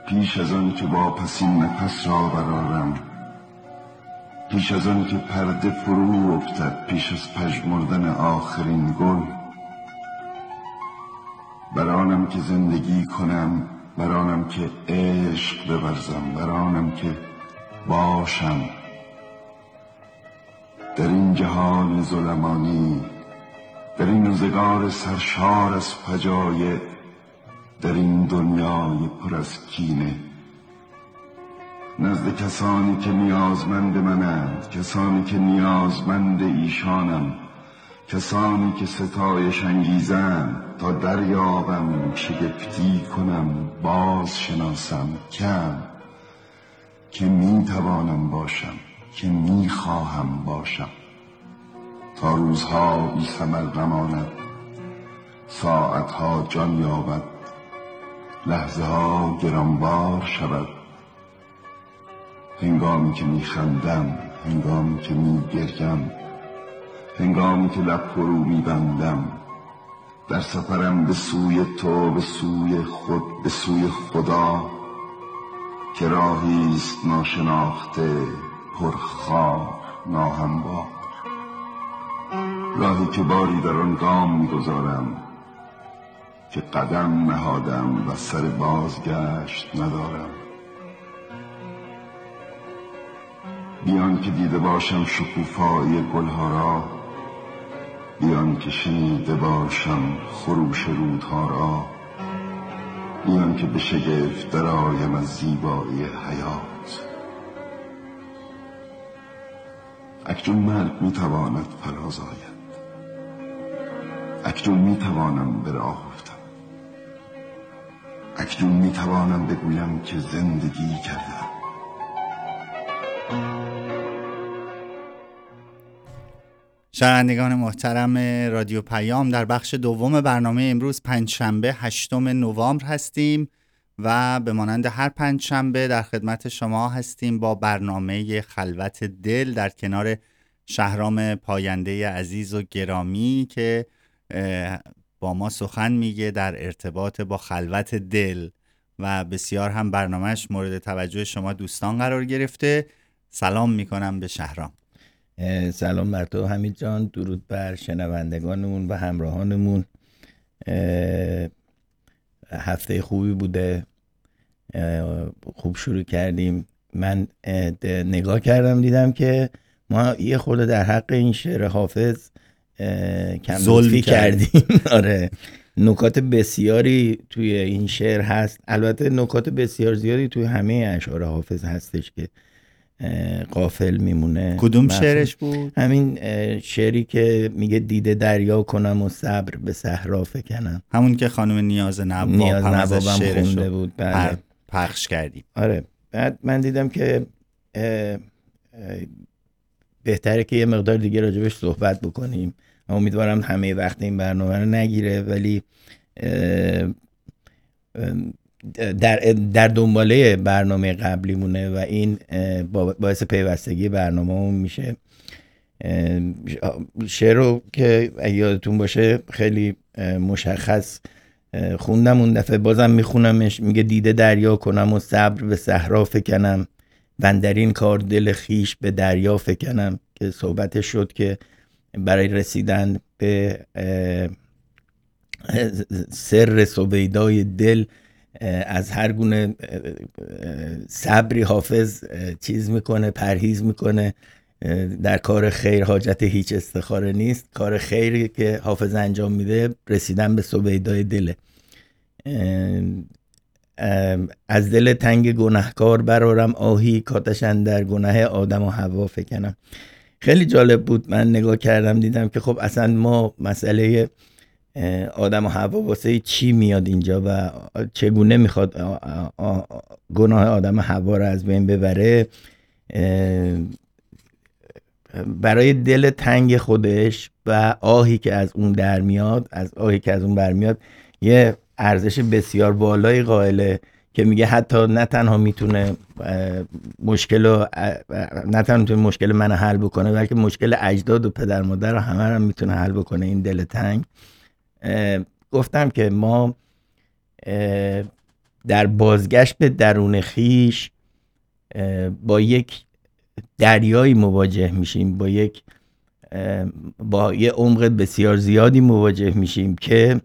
پیش از آن که واپسین نفس را برآرم، پیش از آن که پرده فرو افتد، پیش از پژمردن آخرین گل، برآنم که زندگی کنم، برآنم که عشق بورزم، برآنم که باشم در این جهان ظلمانی، در این روزگار سرشار از فجایع، در این دنیای پر از کینه، نزد کسانی که نیازمند منند، کسانی که نیازمند ایشانم، کسانی که ستایش انگیزند، تا دریابم، شگفتی کنم، باز شناسم کم که می توانم باشم، که می خواهم باشم، تا روزها بی ثمر نماند، ساعتها جان یابد، لحظه ها گرانبار شود، هنگامی که می خندم، هنگامی که می گریم، هنگامی که لب فرو می بندم، در سفرم به سوی تو، به سوی خود، به سوی خدا، که راهی است ناشناخته، پرخار، ناهموار، راهی که باری در آن گام می‌گذارم که قدم نهادم و سر بازگشت ندارم. بیان که دیده باشم شکوفایی گلها را، بیان که شنیده باشم خروش رودها را، بیان که به شگفت درآیم از زیبایی حیات. اکنون مرگ میتواند فراز آید، اکنون میتوانم به راه افتم، اکنون میتوانم بگویم که زندگی کردم. شنوندگان محترم رادیو پیام، در بخش دوم برنامه امروز پنجشنبه 8 نوامبر هستیم و به مانند هر پنجشنبه در خدمت شما هستیم با برنامه خلوت دل در کنار شهرام پاینده عزیز و گرامی که با ما سخن میگه در ارتباط با خلوت دل و بسیار هم برنامهش مورد توجه شما دوستان قرار گرفته. سلام میکنم به شهرام. سلام بر تو حمید جان، درود بر شنوندگانمون و همراهانمون. هفته خوبی بوده، خوب شروع کردیم. من نگاه کردم دیدم که ما یه خورده در حق این شعر حافظ کم لطفی کردیم. آره، نکات بسیاری توی این شعر هست، البته نکات بسیار زیادی توی همه اشعار حافظ هستش که غافل میمونه. کدوم شعرش بود؟ همین شعری که میگه دیده دریا کنم و صبر به صحرا فکنم، همون که خانم نیاز نوابم خونده بود. بله، پخش کردیم. آره، بعد من دیدم که بهتره که یه مقدار دیگه راجبش صحبت بکنیم. امیدوارم همه وقت این برنامه رو نگیره، ولی در دنباله برنامه قبلی مونه و این باعث پیوستگی برنامه میشه. شعر رو که یادتون باشه خیلی مشخص خوندم اون دفعه، بازم میخونمش. میگه دیده دریا کنم و صبر به صحرا فکنم، بندرین کار دل خیش به دریا فکنم، که صحبتش شد که برای رسیدن به سر سویدای دل از هر گونه صبری حافظ چیز میکنه، پرهیز میکنه. در کار خیر حاجت هیچ استخاره نیست. کار خیری که حافظ انجام میده رسیدن به سویدای دله. از دل تنگ گناهکار برارم آهی، کاتش اندر گناه آدم و حوا فکنم. خیلی جالب بود، من نگاه کردم دیدم که خب اصلا ما مسئله آدم و حوا واسه چی میاد اینجا و چگونه میخواد گناه آدم و حوا رو از بین ببره. برای دل تنگ خودش و آهی که از اون در میاد، از آهی که از اون برمیاد، یه ارزش بسیار بالایی قائله که میگه حتی نه تنها میتونه مشکل من حل بکنه، بلکه مشکل اجداد و پدر مادر رو همه رو میتونه حل بکنه این دل تنگ. گفتم که ما در بازگشت به درون خیش با یک دریایی مواجه میشیم، با یه عمق بسیار زیادی مواجه میشیم که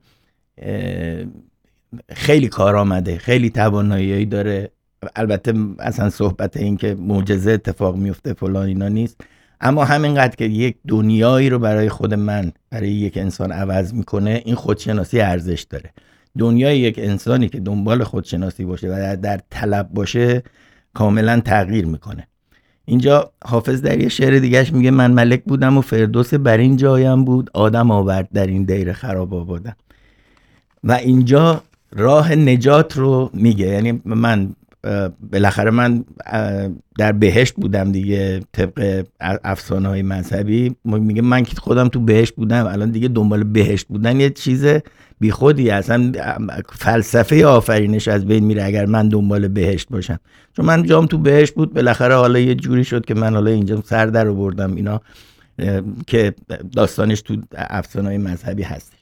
خیلی کار آمده، خیلی توانایی داره. البته اصلا صحبت این که معجزه اتفاق میفته فلان اینا نیست، اما همینقدر که یک دنیایی رو برای خود من، برای یک انسان عوض میکنه، این خودشناسی ارزش داره. دنیای یک انسانی که دنبال خودشناسی باشه و در طلب باشه کاملا تغییر میکنه. اینجا حافظ در یه شعر دیگهش میگه من ملک بودم و فردوس بر این جایم بود، آدم آورد در این دیر خراب آبادم. و اینجا راه نجات رو میگه، یعنی من بالاخره من در بهشت بودم دیگه، طبق افسانه‌های مذهبی میگه من که خودم تو بهشت بودم، الان دیگه دنبال بهشت بودن یه چیز بیخودی، اصلا فلسفه آفرینش از بین میره اگر من دنبال بهشت باشم. چون من جام تو بهشت بود، بالاخره حالا یه جوری شد که من حالا اینجا سر در آوردم اینا که داستانش تو افسانه‌های مذهبی هست.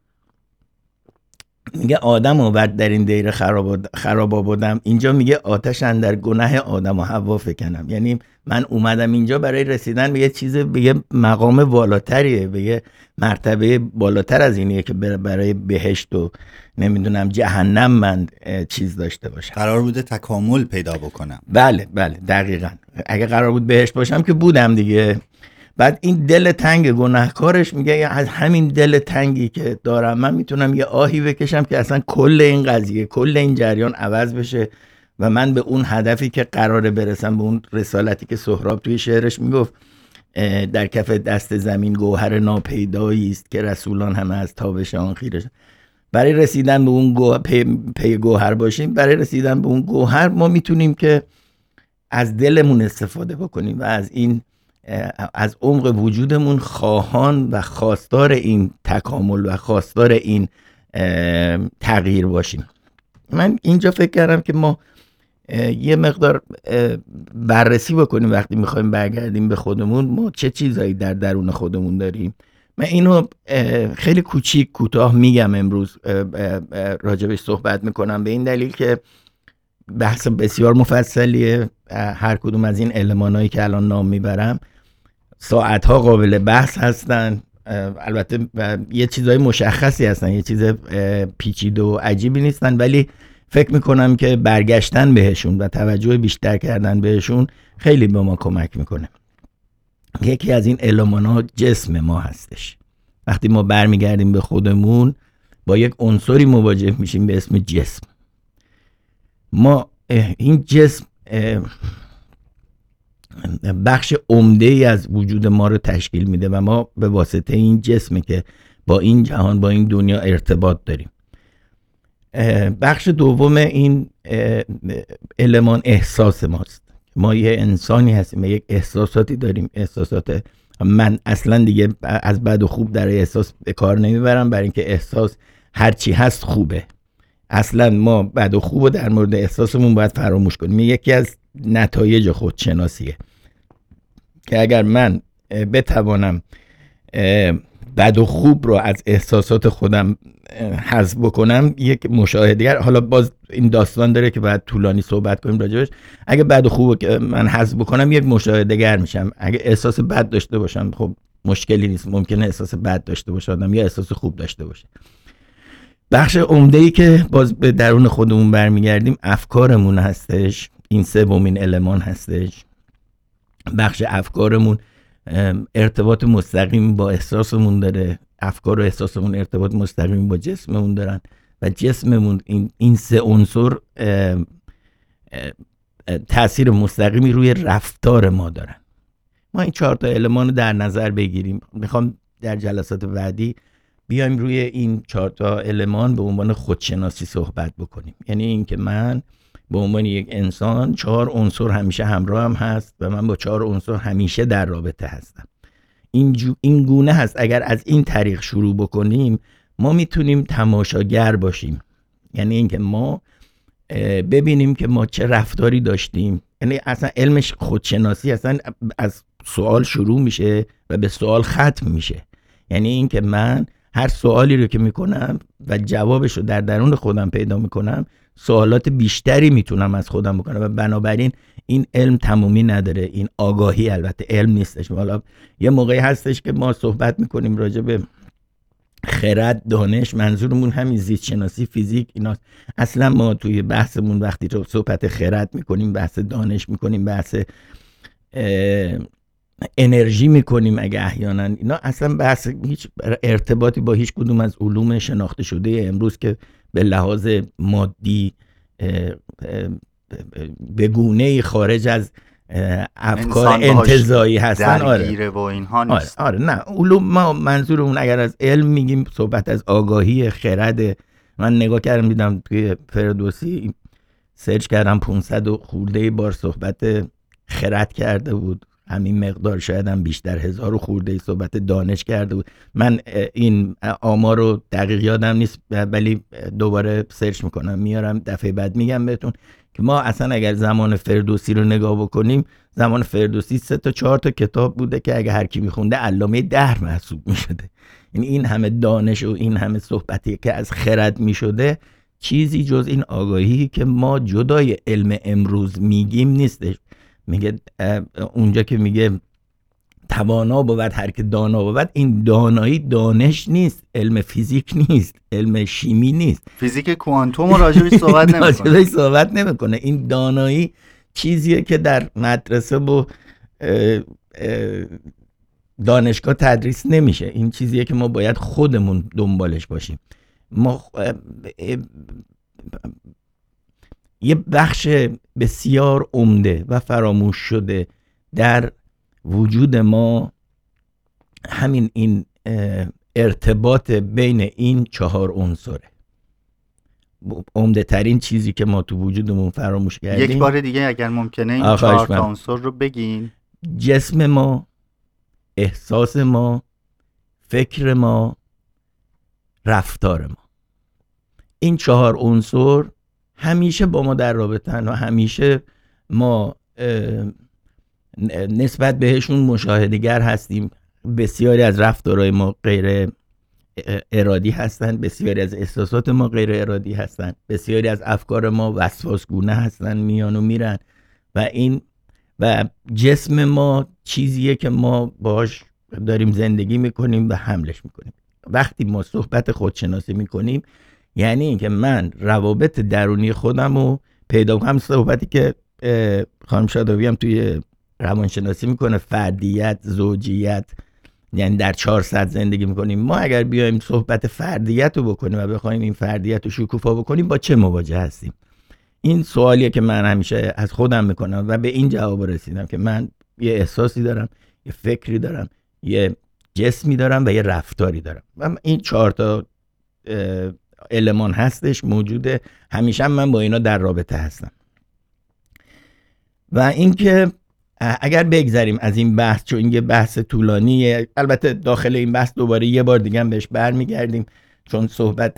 میگه آدم آورد در این دیر خراب آبادم، اینجا میگه آتش اندر گناه آدم و حوا فکنم. یعنی من اومدم اینجا برای رسیدن به یه چیز، به یه مقام والاتریه، به یه مرتبه بالاتر از اینیه که برای بهشت و نمیدونم جهنم من چیز داشته باشم. قرار بوده تکامل پیدا بکنم. بله دقیقاً. اگه قرار بود بهشت باشم که بودم دیگه. بعد این دل تنگ گناهکارش میگه از همین دل تنگی که دارم من میتونم یه آهی بکشم که اصلا کل این قضیه، کل این جریان عوض بشه و من به اون هدفی که قراره برسم، به اون رسالتی که سهراب توی شعرش میگفت در کف دست زمین گوهر ناپیدایی است که رسولان همه از تابش آن خیره. برای رسیدن به اون پی گوهر باشیم، برای رسیدن به اون گوهر ما میتونیم که از دلمون استفاده بکنیم و از عمق وجودمون خواهان و خواستار این تکامل و خواستار این تغییر باشیم. من اینجا فکر کردم که ما یه مقدار بررسی بکنیم وقتی میخوایم برگردیم به خودمون، ما چه چیزایی در درون خودمون داریم. من اینو خیلی کوتاه میگم امروز، راجبش صحبت میکنم به این دلیل که بحث بسیار مفصلیه. هر کدوم از این المانایی که الان نام میبرم ساعتها قابل بحث هستن. البته یه چیزای مشخصی هستن، یه چیز پیچیده و عجیبی نیستن، ولی فکر میکنم که برگشتن بهشون و توجه بیشتر کردن بهشون خیلی به ما کمک میکنه. یکی از این المانا جسم ما هستش. وقتی ما برمیگردیم به خودمون با یک عنصری مواجه میشیم به اسم جسم. ما این جسم بخش عمده‌ای از وجود ما رو تشکیل میده و ما به واسطه این جسمی که با این جهان، با این دنیا ارتباط داریم. بخش دوم این المان احساس ماست. ما یه انسانی هستیم و یک احساساتی داریم. احساسات من اصلا دیگه از بد و خوب در احساس به کار نمیبرم، برای اینکه احساس هرچی هست خوبه. اصلا ما بد و خوب رو در مورد احساسمون باید فراموش کنیم. یکی از نتایج خودشناسیه که اگر من بتوانم بد و خوب رو از احساسات خودم حذف بکنم، یک مشاهده‌گر، حالا باز این داستان داره که باید طولانی صحبت کنیم راجبش، اگه بد و خوب که من حذف بکنم یک مشاهده‌گر میشم. اگه احساس بد داشته باشم خب مشکلی نیست، ممکنه احساس بد داشته باشم یا احساس خوب داشته باشه. بخش عمده‌ای که باز به درون خودمون برمیگردیم افکارمون هستش. این سومین المان هستش. بخش افکارمون ارتباط مستقیم با احساسمون داره. افکار و احساسمون ارتباط مستقیم با جسممون دارن و جسممون این سه عنصر تأثیر مستقیمی روی رفتار ما دارن. ما این 4 تا المان رو در نظر بگیریم. میخوام در جلسات بعدی بیایم روی این 4 تا المان به عنوان خودشناسی صحبت بکنیم. یعنی این که من به عنوان یک انسان 4 عنصر همیشه همراهم هست و من با 4 عنصر همیشه در رابطه هستم. این گونه هست. اگر از این طریق شروع بکنیم ما میتونیم تماشاگر باشیم. یعنی اینکه ما ببینیم که ما چه رفتاری داشتیم. یعنی اصلا علمش خودشناسی اصلا از سوال شروع میشه و به سوال ختم میشه. یعنی اینکه من هر سوالی رو که میکنم و جوابش رو در درون خودم پیدا میکنم، سوالات بیشتری میتونم از خودم بکنم و بنابراین این علم تمومی نداره، این آگاهی البته علم نیستش. حالا یه موقعی هستش که ما صحبت میکنیم راجع به خرد، دانش، منظورمون همین زیست شناسی، فیزیک اینا. اصلا ما توی بحثمون وقتی رو صحبت خرد میکنیم، بحث دانش میکنیم، بحث انرژی میکنیم اگه احیانا، اینا اصلا بحث هیچ ارتباطی با هیچ کدوم از علوم شناخته شده امروز که به لحاظ مادی به گونه‌ای خارج از افکار انتزاعی هستن درگیره و اینها نیست. آره نه، علوم ما منظورمون اگر از علم میگیم صحبت از آگاهی، خرد. من نگاه کردم دیدم توی فردوسی سرچ کردم 500 و خورده بار صحبت خرد کرده بود، همین مقدار شاید هم بیشتر، 1000 و خورده صحبت دانش کرده بود. من این آمار رو دقیق یادم نیست ولی دوباره سرچ میکنم میارم دفعه بعد میگم بهتون که ما اصلا اگر زمان فردوسی رو نگاه بکنیم، زمان فردوسی 3 تا 4 تا کتاب بوده که اگه هر کی میخونده علامه دهر محسوب میشده. یعنی این همه دانش و این همه صحبتی که از خرد میشده چیزی جز این آگاهی که ما جدای علم امروز میگیم نیستش. میگه اونجا که میگه توانا بود هر که دانا بود، این دانایی دانش نیست، علم فیزیک نیست، علم شیمی نیست، فیزیک کوانتوم رو راجبش صحبت نمیکنه. این دانایی چیزیه که در مدرسه و دانشگاه تدریس نمیشه. این چیزیه که ما باید خودمون دنبالش باشیم. ما یه بخش بسیار عمده و فراموش شده در وجود ما همین این ارتباط بین این 4 عنصره. عمده ترین چیزی که ما تو وجودمون فراموش کردیم. یک بار دیگه اگر ممکنه این 4 تا عنصر رو بگین. جسم ما، احساس ما، فکر ما، رفتار ما. این 4 عنصر همیشه با ما در رابطن و همیشه ما نسبت بهشون مشاهده‌گر هستیم. بسیاری از رفتارهای ما غیر ارادی هستن، بسیاری از احساسات ما غیر ارادی هستن، بسیاری از افکار ما وسواسگونه هستن، میان و میرن و جسم ما چیزیه که ما باش داریم زندگی میکنیم و حملش میکنیم. وقتی ما صحبت خودشناسی میکنیم یعنی اینکه من روابط درونی خودم رو پیدا کنم. صحبتی که خانم شادابی هم توی روانشناسی میکنه، فردیت، زوجیت، یعنی در 400 زندگی میکنیم. ما اگر بیایم صحبت فردیت رو بکنیم و بخوایم این فردیت رو شکوفا بکنیم، با چه مواجه هستیم؟ این سوالیه که من همیشه از خودم میکنم و به این جواب رسیدم که من یه احساسی دارم، یه فکری دارم، یه جسمی دارم و یه رفتاری دارم و این 4 تا المان هستش، موجوده. همیشه من با اینا در رابطه هستم. و اینکه اگر بگذریم از این بحث، چون این یه بحث طولانیه، البته داخل این بحث دوباره یه بار دیگه هم بهش برمیگردیم، چون صحبت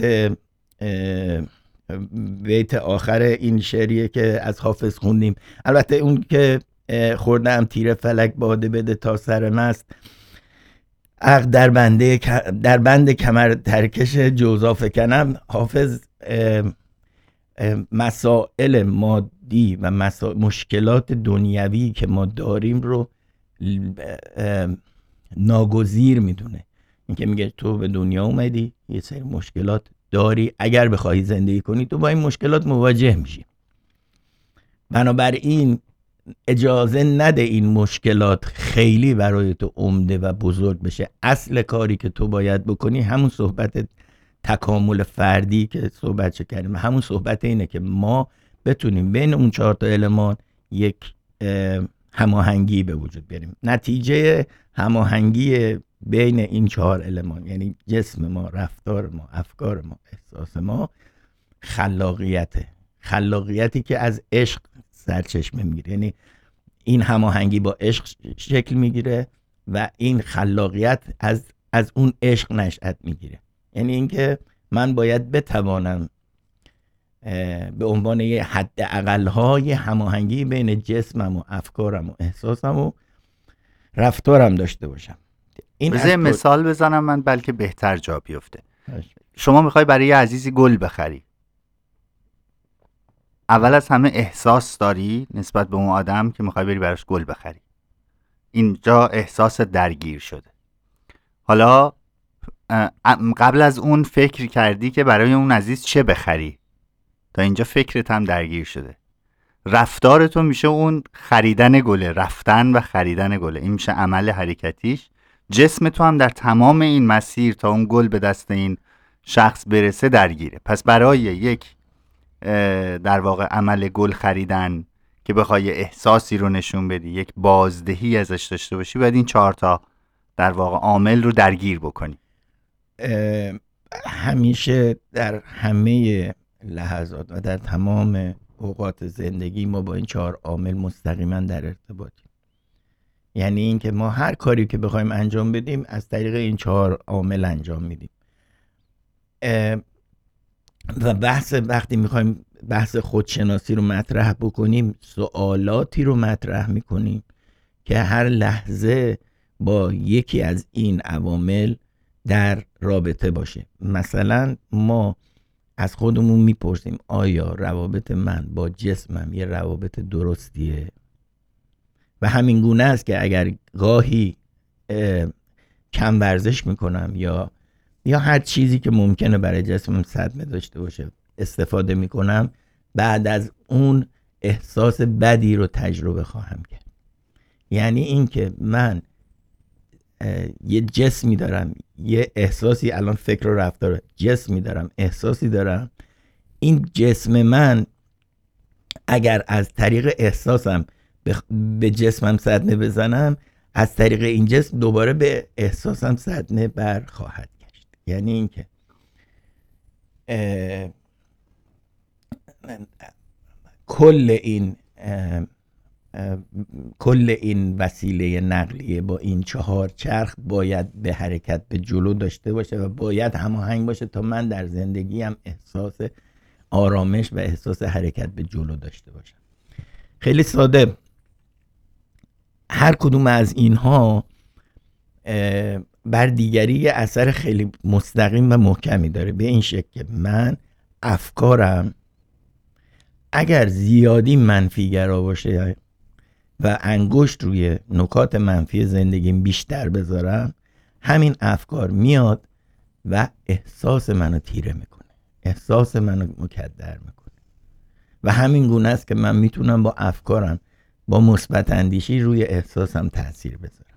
بیت آخر این شعریه که از حافظ خوندیم. البته اون که خوردم تیر فلک باده بده تا سر مست، عقل در بند کمر ترکش جوزا فکنم. حافظ مسائل مادی و مشکلات دنیوی که ما داریم رو ناگزیر میدونه. این که میگه تو به دنیا اومدی، یه سری مشکلات داری، اگر بخوای زندگی کنی تو با این مشکلات مواجه میشی. بنابراین اجازه نده این مشکلات خیلی برای تو عمده و بزرگ بشه. اصل کاری که تو باید بکنی همون صحبت تکامل فردی که صحبت کردیم، همون صحبت اینه که ما بتونیم بین اون 4 تا المان یک هماهنگی به وجود بیاریم. نتیجه هماهنگی بین این 4 المان یعنی جسم ما، رفتار ما، افکار ما، احساس ما، خلاقیتی که از عشق سرچشمه میگیره. یعنی این هماهنگی با عشق شکل میگیره و این خلاقیت از اون عشق نشأت میگیره. یعنی اینکه من باید بتوانم به عنوان یه حد اقل‌های هماهنگی بین جسمم و افکارم و احساسم و رفتارم داشته باشم. بذار مثال بزنم من بلکه بهتر جا بیفته. شما میخوای برای یه عزیزی گل بخری، اول از همه احساس داری نسبت به اون آدم که میخوای بری براش گل بخری. اینجا احساس درگیر شده. حالا قبل از اون فکر کردی که برای اون عزیز چه بخری، تا اینجا فکرت هم درگیر شده. رفتارتون میشه اون خریدن گله، رفتن و خریدن گله، این میشه عمل حرکتیش. جسم تو هم در تمام این مسیر تا اون گل به دست این شخص برسه درگیره. پس برای یک در واقع عمل گل خریدن که بخوای احساسی رو نشون بدی، یک بازدهی ازش داشته باشی، باید این 4 تا در واقع عامل رو درگیر بکنی. همیشه در همه لحظات و در تمام اوقات زندگی ما با این 4 عامل مستقیما در ارتباطیم. یعنی این که ما هر کاری که بخوایم انجام بدیم از طریق این 4 عامل انجام میدیم. و وقتی میخوایم بحث خودشناسی رو مطرح بکنیم، سوالاتی رو مطرح میکنیم که هر لحظه با یکی از این عوامل در رابطه باشه. مثلا ما از خودمون میپرسیم آیا روابط من با جسمم یه روابط درستیه؟ و همین گونه است که اگر گاهی کم ورزش میکنم یا هر چیزی که ممکنه برای جسمم صدمه داشته باشه استفاده میکنم، بعد از اون احساس بدی رو تجربه خواهم کرد. یعنی این که من یه جسمی دارم، یه احساسی، الان فکر و رفتار، جسمی دارم، احساسی دارم. این جسم من اگر از طریق احساسم به جسمم صدمه بزنم، از طریق این جسم دوباره به احساسم صدمه بر خواهد گشت. یعنی این که کل این وسیله نقلیه با این 4 چرخ باید به حرکت به جلو داشته باشه و باید هماهنگ باشه تا من در زندگیم احساس آرامش و احساس حرکت به جلو داشته باشم. خیلی ساده، هر کدوم از اینها بر دیگری یه اثر خیلی مستقیم و محکمی داره، به این شکل که من افکارم اگر زیادی منفی گرا باشه و انگشت روی نکات منفی زندگیم بیشتر بذارم، همین افکار میاد و احساس منو تیره میکنه، احساس منو مکدر میکنه. و همین گونه است که من میتونم با افکارم، با مثبت اندیشی روی احساسم تاثیر بذارم.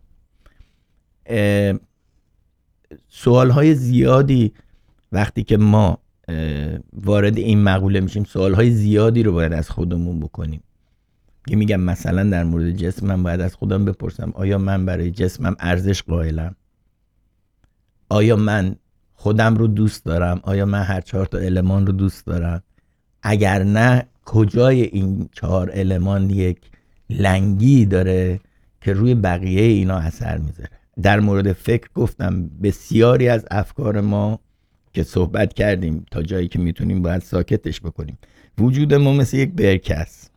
سوالهای زیادی وقتی که ما وارد این مقوله میشیم، سوالهای زیادی رو باید از خودمون بکنیم. میگم مثلا در مورد جسم من باید از خودم بپرسم آیا من برای جسمم ارزش قائلم؟ آیا من خودم رو دوست دارم؟ آیا من هر 4 تا المان رو دوست دارم؟ اگر نه، کجای این 4 المان یک لنگی داره که روی بقیه اینا اثر میذاره؟ در مورد فکر گفتم بسیاری از افکار ما که صحبت کردیم تا جایی که میتونیم باید ساکتش بکنیم. وجود ما مثل یک برکه است،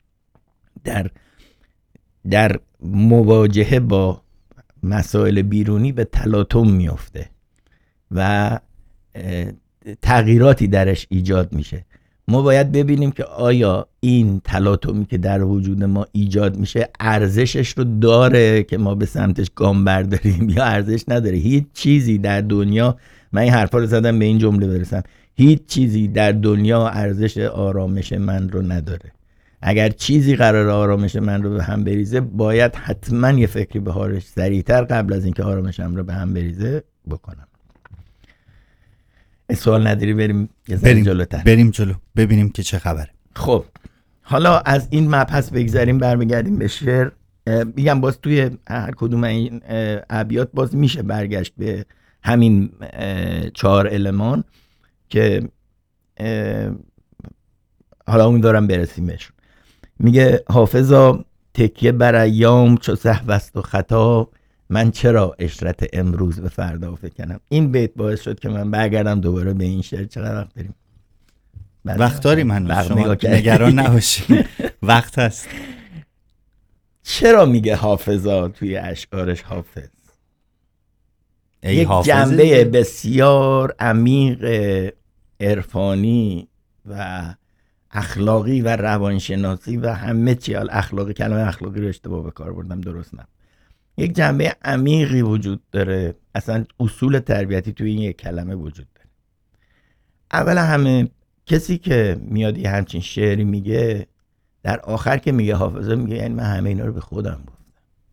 در مواجهه با مسائل بیرونی به تلاطم میفته و تغییراتی درش ایجاد میشه. ما باید ببینیم که آیا این تلاطمی که در وجود ما ایجاد میشه ارزشش رو داره که ما به سمتش گام برداریم یا ارزش نداره. هیچ چیزی در دنیا، من این حرفا رو زدم به این جمله برسم، هیچ چیزی در دنیا ارزش آرامش من رو نداره. اگر چیزی قرار آرامش من رو به هم بریزه، باید حتما یه فکری به حالش سریعتر قبل از اینکه آرامشم رو به هم بریزه بکنم. سوال نداری بریم جلوتر؟ بریم جلو ببینیم که چه خبره. خب حالا از این مبحث بگذاریم، برمیگردیم به شعر. میگم باز توی هر کدوم این ابیات باز میشه برگشت به همین 4 المان که حالا اون دارم برسیم بهشون. میگه حافظا تکیه بر ایام چو سهو است و خطا، من چرا عشرت امروز به فردا فکنم. این بیت باعث شد که من برگردم دوباره به این شعر. چقدر وقت داریم؟ وقت داریم هنوز، شما نگران نباشید وقت هست. چرا میگه حافظا توی اشعارش حافظ؟ یک حافظ جنبه بسیار عمیق عرفانی و اخلاقی و روانشناسی و همه چی، اخلاقی، کلمه اخلاقی رو اشتباه به کار بردم، درست نه، یک جنبه عمیقی وجود داره. اصلا اصول تربیتی توی این یک کلمه وجود داره. اول همه کسی که میاد یه همچین شعری میگه، در آخر که میگه حافظه، میگه یعنی من همه اینا رو به خودم گفتم.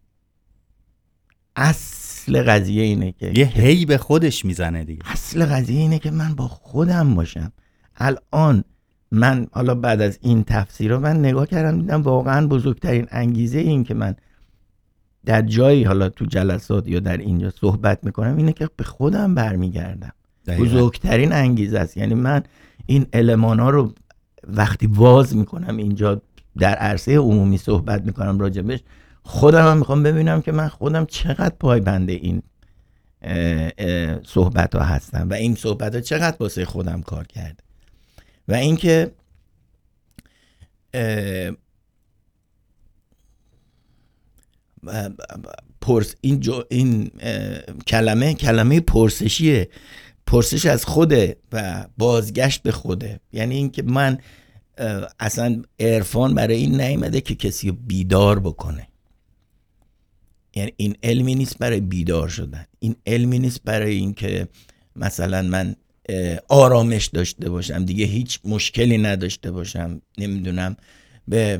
اصل قضیه اینه که یه هی به خودش میزنه دیگه. اصل قضیه اینه که من با خودم باشم. الان من حالا بعد از این تفسیر رو من نگاه کردم، دیدم واقعا بزرگترین انگیزه این که من در جایی، حالا تو جلسات یا در اینجا صحبت میکنم، اینه که به خودم برمیگردم. بزرگترین انگیزه است. یعنی من این المانا رو وقتی باز میکنم اینجا در عرصه عمومی صحبت میکنم راجبش، خودم هم میخوام ببینم که من خودم چقدر پایبند این صحبت ها هستم و این صحبت ها چقدر واسه خودم کار کرده. و اینکه این کلمه پرسشیه، پرسش از خوده و بازگشت به خوده. یعنی اینکه من اصلا عرفان برای این نیامده که کسی رو بیدار بکنه. یعنی این علمی نیست برای بیدار شدن، این علمی نیست برای این که مثلا من آرامش داشته باشم، دیگه هیچ مشکلی نداشته باشم، نمیدونم به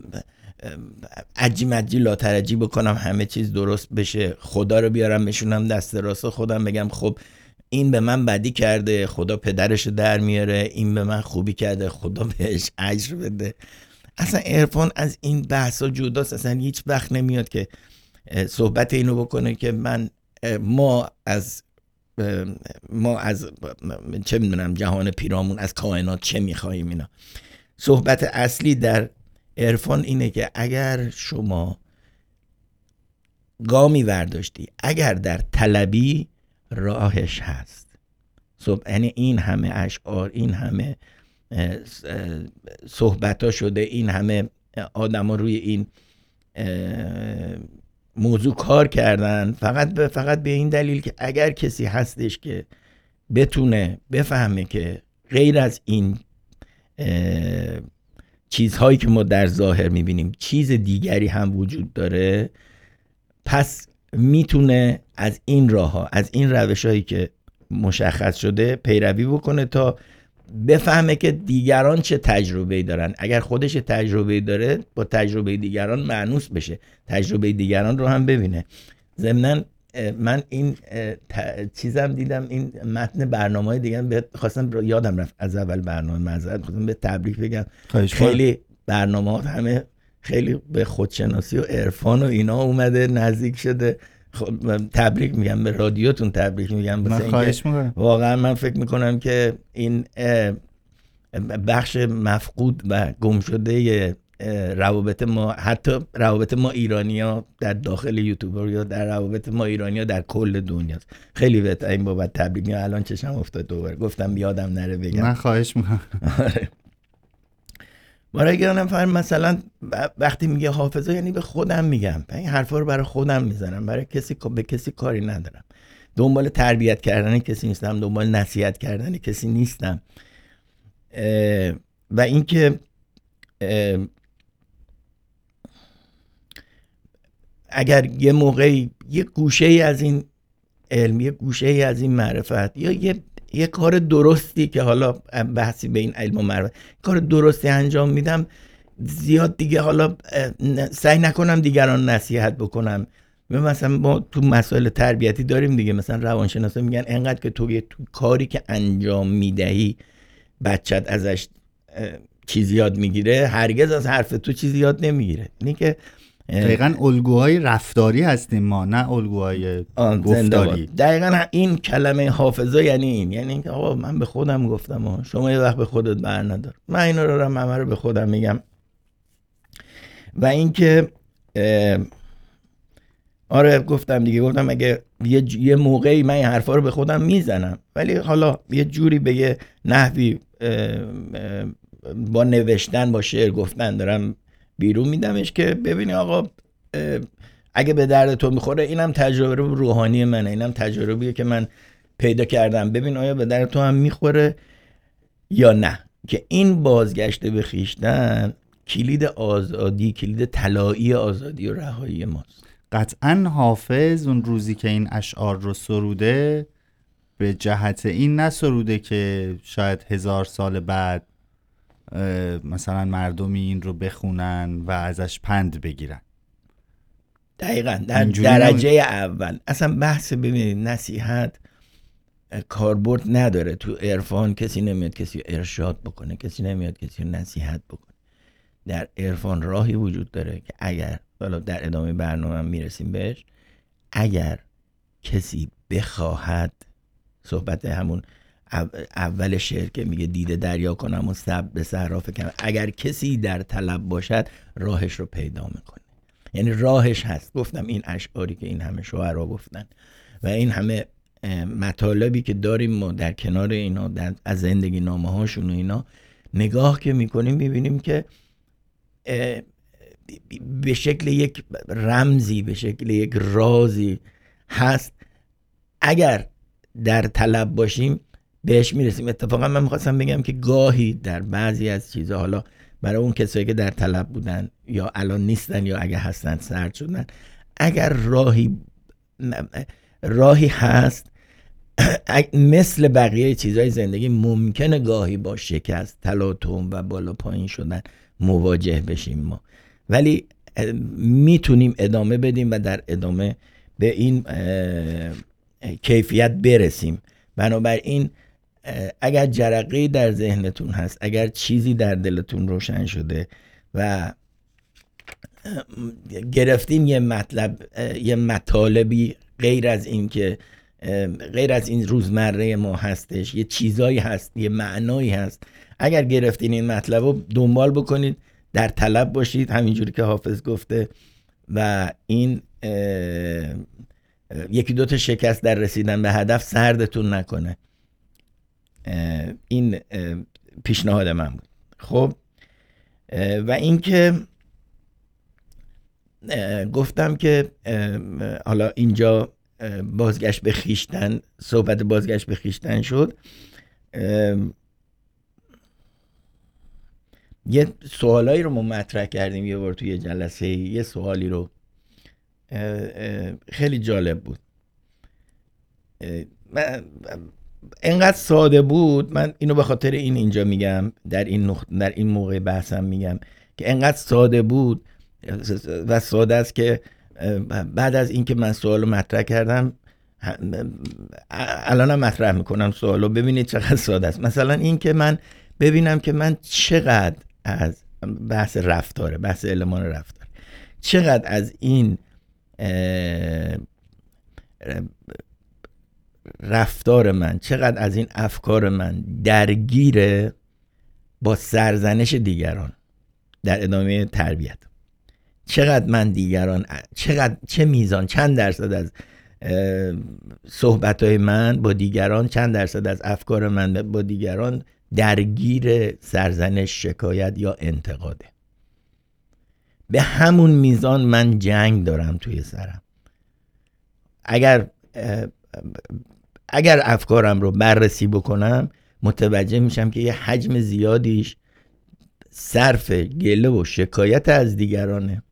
عجی مجی لاترجی بکنم همه چیز درست بشه، خدا رو بیارم بشونم دست راست خودم، بگم خب این به من بدی کرده خدا پدرش در میاره، این به من خوبی کرده خدا بهش اجر بده. اصلا عرفان از این بحثا جداست. اصلا هیچ وقت نمیاد که صحبت اینو بکنه که ما از چه میدونم جهان پیرامون، از کائنات چه میخواییم. اینا صحبت اصلی در عرفان اینه که اگر شما گامی ورداشتی، اگر در طلبی راهش هست. یعنی این همه اشعار، این همه صحبت ها شده، این همه آدم ها روی این موضوع کار کردن فقط به این دلیل که اگر کسی هستش که بتونه بفهمه که غیر از این چیزهایی که ما در ظاهر میبینیم چیز دیگری هم وجود داره، پس میتونه از این راه ها، از این روش هایی که مشخص شده پیروی بکنه تا بفهمه که دیگران چه تجربه‌ای دارن. اگر خودش تجربه‌ای داره با تجربه دیگران مانوس بشه، تجربه دیگران رو هم ببینه. ضمناً من این چیزم دیدم، این متن برنامه‌های دیگه خواستم یادم رفت از اول برنامه، معذرت خواستم به تبریک بگم. خیلی برنامه‌ها همه خیلی به خودشناسی و عرفان و اینا اومده نزدیک شده. تبریک میگم به رادیوتون، تبریک میگم. من خواهش میکنم. واقعا من فکر میکنم که این بخش مفقود و گم شده روابط ما، حتی روابط ما ایرانی‌ها در داخل یوتیوبر یا در روابط ما ایرانی‌ها در کل دنیاست. خیلی بهت این بابت تبریک میگم. الان چشم افتاد دوباره، گفتم یادم نره بگم. من خواهش میکنم. برای گرانم مثلا وقتی میگه حافظه، یعنی به خودم میگم، این حرفا رو برای خودم میزنم، برای به کسی کاری ندارم. دنبال تربیت کردن کسی نیستم، دنبال نصیحت کردن کسی نیستم. و اینکه اگر یه موقعی یه گوشه‌ای از این علم، یه گوشه‌ای از این معرفت، یا یه کار درستی که حالا بحثی به این علم و معرفت، کار درستی انجام میدم، زیاد دیگه حالا سعی نکنم دیگران نصیحت بکنم. مثلا ما تو مسائل تربیتی داریم دیگه، مثلا روانشناسا میگن انقدر که تو کاری که انجام میدهی بچت ازش چیزی یاد میگیره، هرگز از حرف تو چیزی یاد نمیگیره. اینی که دقیقاً الگوهای رفتاری هستیم ما، نه الگوهای گفتاری. دقیقاً این کلمه حافظه یعنی این، یعنی اینکه آقا من به خودم گفتم شما یه وقت به خودت بر ندار. من اینا رو همه رو به خودم میگم. و اینکه آره گفتم اگه یه موقعی من این حرفا رو به خودم میزنم، ولی حالا یه جوری به یه نحوی با نوشتن، با شعر گفتن دارم بیرون میدمش که ببینی آقا اگه به درد تو میخوره، اینم تجربه روحانی منه، اینم تجربیه که من پیدا کردم، ببین آیا به درد تو هم میخوره یا نه. که این بازگشت به خویشتن کلید آزادی، کلید طلایی آزادی و رهایی ماست. قطعا حافظ اون روزی که این اشعار رو سروده به جهت این نسروده که شاید 1000 سال بعد مثلا مردمی این رو بخونن و ازش پند بگیرن. دقیقا در درجه اول اصلا بحث ببینید نصیحت کاربرد نداره. تو عرفان کسی نمیاد کسی ارشاد بکنه، کسی نمیاد کسی نصیحت بکنه. در عرفان راهی وجود داره که اگر، حالا در ادامه برنامه میرسیم بهش، اگر کسی بخواهد، صحبت همون اول شعر که میگه دیده دریا کنم و سب به صحرا فکنم، اگر کسی در طلب باشد راهش رو پیدا میکنه. یعنی راهش هست. گفتم این اشعاری که این همه شاعرها گفتن و این همه مطالبی که داریم ما در کنار اینا از زندگی نامه هاشون و اینا نگاه که میکنیم میبینیم که به شکل یک رمزی، به شکل یک رازی هست. اگر در طلب باشیم بهش میرسیم. اتفاقا من میخواستم بگم که گاهی در بعضی از چیزها، حالا برای اون کسایی که در طلب بودن یا الان نیستن یا اگه هستن سرد شدن، اگر راهی هست مثل بقیه چیزهای زندگی ممکنه گاهی با شکست، تلاطم و بالا پایین شدن مواجه بشیم ما، ولی میتونیم ادامه بدیم و در ادامه به این کیفیت برسیم. بنابراین اگر جرقه‌ای در ذهنتون هست، اگر چیزی در دلتون روشن شده و گرفتین یه مطالبی غیر از این روزمره ما هستش، یه چیزایی هست، یه معنایی هست، اگر گرفتین این مطلب رو دنبال بکنید، در طلب باشید همینجوری که حافظ گفته و این یکی دوتا شکست در رسیدن به هدف سردتون نکنه. این پیشنهاد من بود. خب و این که گفتم که حالا اینجا بازگشت به خویشتن، صحبت بازگشت به خویشتن شد، یه سوالایی رو ما مطرح کردیم یه بار توی یه جلسه، یه سوالی رو خیلی جالب بود، اینقدر ساده بود. من اینو به خاطر اینجا میگم، در این موقع بحثم میگم که اینقدر ساده بود و ساده است که بعد از اینکه من سوالو مطرح کردم الانم مطرح میکنم سوالو، ببینید چقدر ساده است. مثلا این که من ببینم که من چقدر از بحث رفتاره، بحث المان رفتار، چقدر از این رفتار من، چقدر از این افکار من درگیره با سرزنش دیگران در ادامه تربیت. چقدر من دیگران، چه میزان، چند درصد از صحبتهای من با دیگران، چند درصد از افکار من با دیگران درگیر سرزنش، شکایت یا انتقاده. به همون میزان من جنگ دارم توی سرم. اگر افکارم رو بررسی بکنم متوجه میشم که یه حجم زیادیش صرف گله و شکایت از دیگرانه.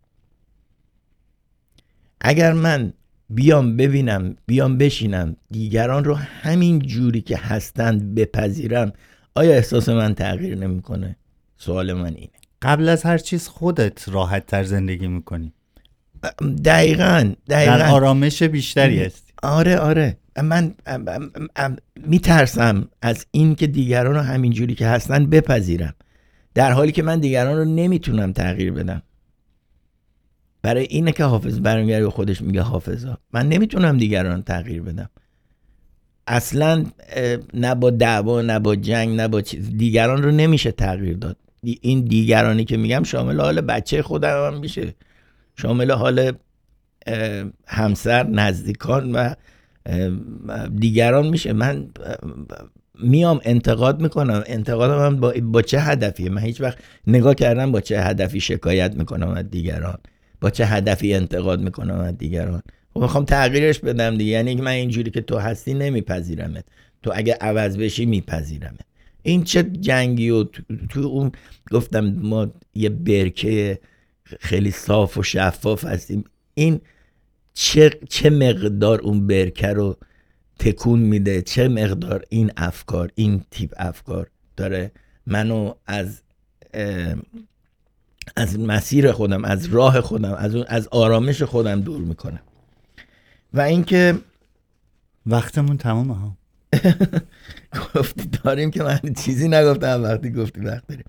اگر من بیام ببینم، بیام بشینم دیگران رو همین جوری که هستند بپذیرم، آیا احساس من تغییر نمیکنه؟ سوال من اینه. قبل از هر چیز خودت راحت تر زندگی میکنی. دقیقاً در آرامش بیشتری هستی. آره من میترسم از این که دیگران رو همین جوری که هستن بپذیرم، در حالی که من دیگران رو نمیتونم تغییر بدم. برای اینه که حافظ برمیگره به خودش میگه حافظا من نمیتونم دیگران رو تغییر بدم. اصلا نه با دعوا، نه با جنگ، نه با چیز، دیگران رو نمیشه تغییر داد. این دیگرانی که میگم شامل حال بچه خودم هم میشه، شامل حال همسر، نزدیکان و دیگران میشه. من میام انتقاد میکنم، انتقادم هم با چه هدفیه؟ من هیچ وقت نگاه کردم با چه هدفی شکایت میکنم از دیگران، با چه هدفی انتقاد میکنم از دیگران؟ خب میخوام تغییرش بدم دیگه. یعنی من اینجوری که تو هستی نمیپذیرمت، تو اگه عوض بشی میپذیرمت. این چه جنگی و تو اون گفتم ما یه برکه خیلی صاف و شفاف هستیم، این چه مقدار اون برکه رو تکون میده، چه مقدار این افکار، این تیپ افکار داره منو از مسیر خودم، از راه خودم، از آرامش خودم دور میکنه. و اینکه وقتمون تمامه ها. گفتی داریم که من چیزی نگفتم وقتی گفتی وقت داریم.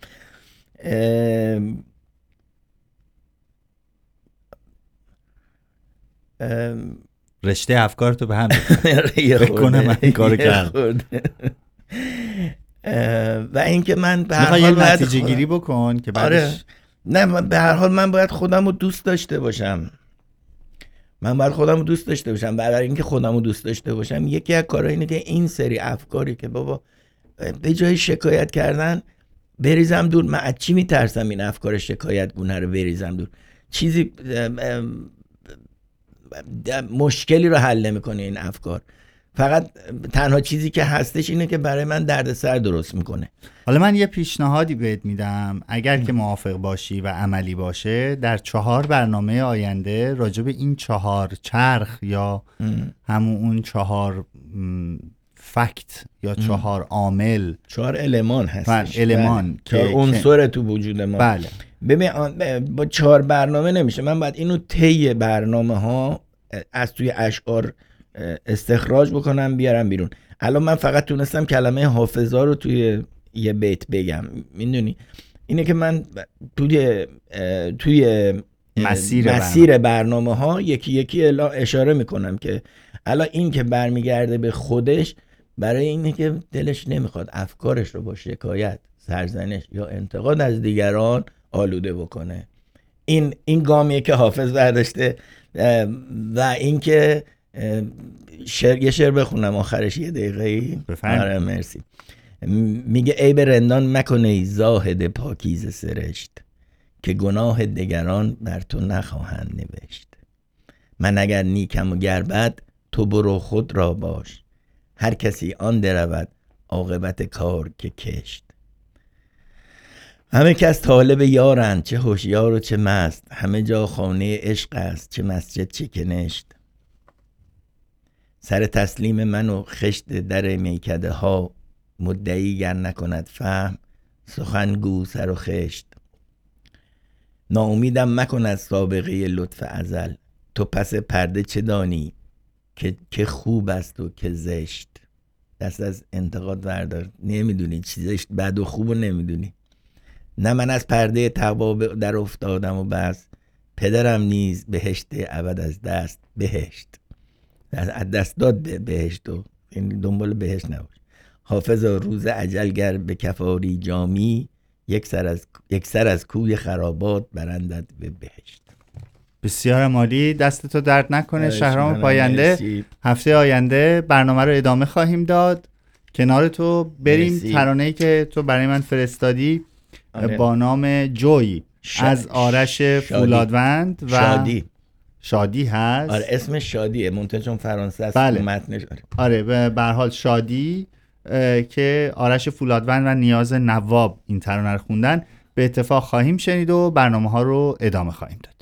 رشته افکار تو به هم فکر کنم من این کارو کردم. و اینکه من به هر حال حال نتیجه گیری بکن که بعدش. آره. نه به هر حال من باید خودم رو دوست داشته باشم. برای اینکه خودم رو دوست داشته باشم یکی از کارها اینه که این سری افکاری که بابا به جای شکایت کردن بریزم دور. من از چی میترسم این افکار شکایت گونه رو بریزم دور؟ چیزی مشکلی رو حل نمیکنه این افکار. فقط تنها چیزی که هستش اینه که برای من دردسر درست میکنه. حالا من یه پیشنهادی بهت میدم، اگر که موافق باشی و عملی باشه، در 4 برنامه آینده راجع به این 4 چرخ یا همون اون 4 فکت یا 4 عامل، 4 المان هستش، المان 4 عنصر تو وجود ما. بله. ببین با 4 برنامه نمیشه. من باید اینو طی برنامه ها از توی اشعار استخراج بکنم بیارم بیرون. الان من فقط تونستم کلمه حافظا رو توی یه بیت بگم. میدونی اینه که من توی مسیر برنامه ها یکی یکی اشاره میکنم که الان این که برمیگرده به خودش برای اینه که دلش نمیخواد افکارش رو با شکایت، سرزنش یا انتقاد از دیگران آلوده بکنه. این گامیه که حافظ برداشته. و اینکه یه شعر بخونم آخرش یه دقیقه‌ای. بفرمایید. مرسی. میگه ای به رندان مکنه زاهد پاکیزه سرشت، که گناه دگران بر تو نخواهند نوشت. من اگر نیکم و گر بد، تو برو خود را باش. هر کسی آن درود عاقبت کار که کشت. همه کس طالب یارند، چه هوشیار و چه مست. همه جا خانه عشق است، چه مسجد چه کنشت. سر تسلیم من و خشت در میکده ها، مدعی گر نکند فهم سخنگو سر و خشت. ناامیدم مکن از سابقه لطف ازل، تو پس پرده چه دانی که خوب است و که زشت. دست از انتقاد بردار، نمیدونی چی زشت بد و خوب و نمیدونی. نه من از پرده تقوا در افتادم و بس، پدرم نیز بهشت ابد از دست بهشت. از دست داد بهشت و این دنبال بهشت نباش. حافظا روز اجل گر به کفاری جامی، یک سر از کوی خرابات برندت به بهشت. بسیار عالی، دستتو درد نکنه. شهرام پاینده، هفته آینده برنامه رو ادامه خواهیم داد. کنار تو بریم ترانه‌ای که تو برای من فرستادی با نام جوی از آرش فولادوند و شادی هست. آره اسمش شادیه، منتها چون فرانسه است. بله. متنش آره به هر حال شادی که آرش فولادوند و نیاز نواب این ترانه رو خوندن. به اتفاق خواهیم شنید و برنامه ها رو ادامه خواهیم داد.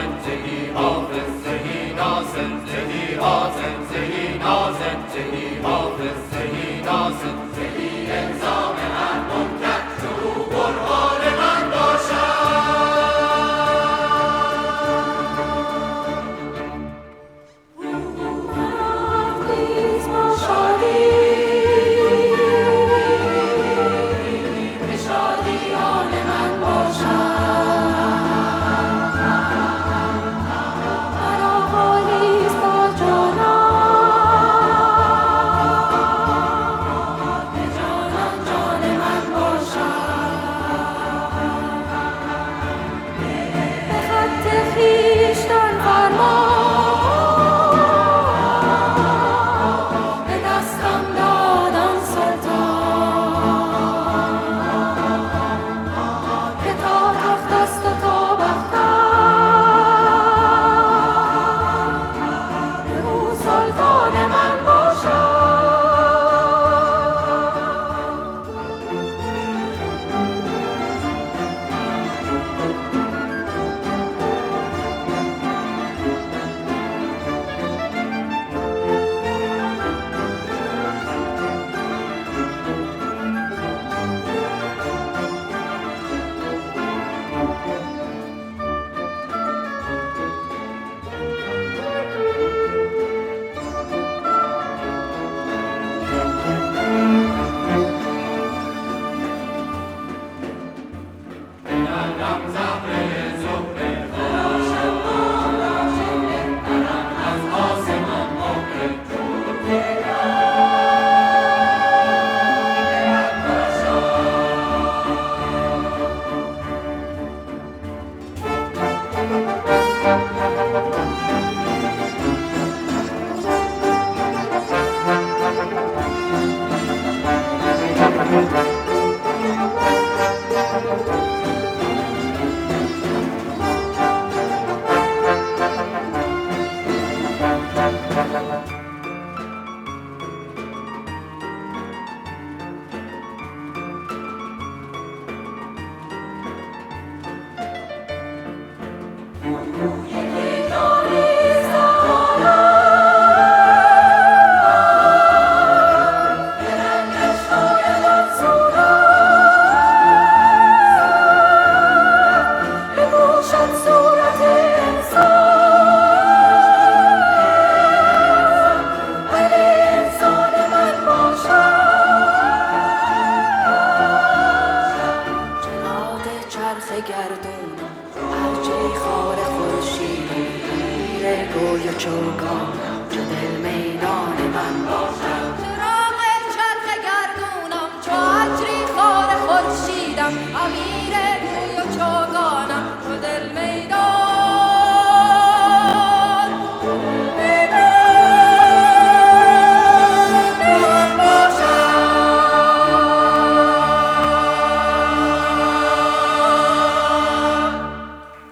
چوگان چو دل میدان